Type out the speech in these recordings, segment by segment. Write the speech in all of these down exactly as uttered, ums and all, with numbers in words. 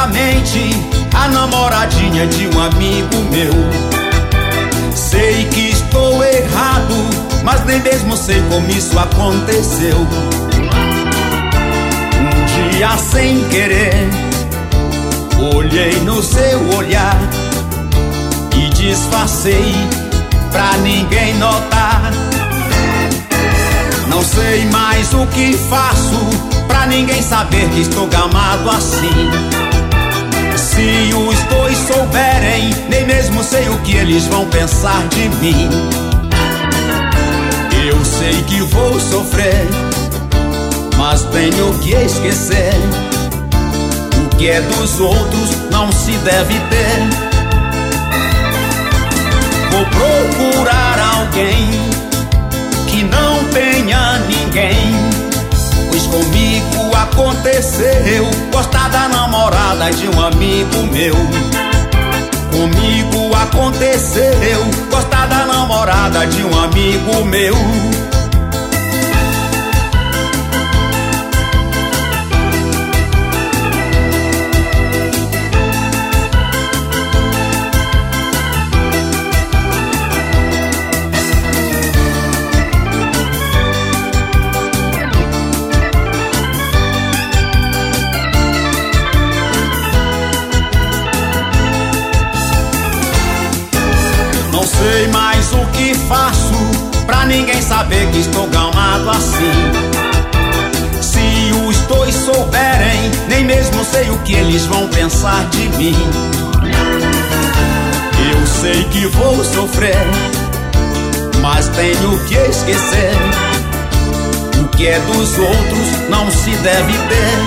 loucamente a namoradinha de um amigo meu. Sei que estou errado, mas nem mesmo sei como isso aconteceu. Um dia sem querer, olhei no seu olhar e disfarcei pra ninguém notar. Não sei mais o que faço pra ninguém saber que estou gamado assim. Se os dois souberem, nem mesmo sei o que eles vão pensar de mim. Eu sei que vou sofrer, mas tenho que esquecer. O que é dos outros não se deve ter. Vou procurar alguém que não tenha ninguém, pois comigo aconteceu gostar da namorada de um amigo meu. Comigo aconteceu gostar da namorada de um amigo meu. Não sei mais o que faço pra ninguém saber que estou gamado assim. Se os dois souberem, nem mesmo sei o que eles vão pensar de mim. Eu sei que vou sofrer, mas tenho que esquecer. O que é dos outros não se deve ter.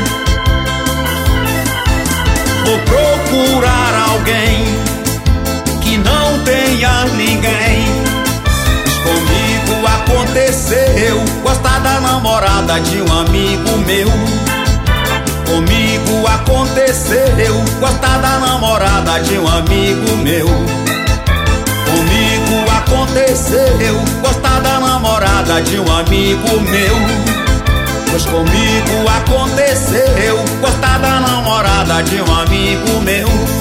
Vou procurar alguém que não tenha ninguém, pois comigo aconteceu gostar da namorada de um amigo meu. Comigo aconteceu gostar da namorada de um amigo meu. Comigo aconteceu gostar da namorada de um amigo meu. Pois comigo aconteceu gostar da namorada de um amigo meu.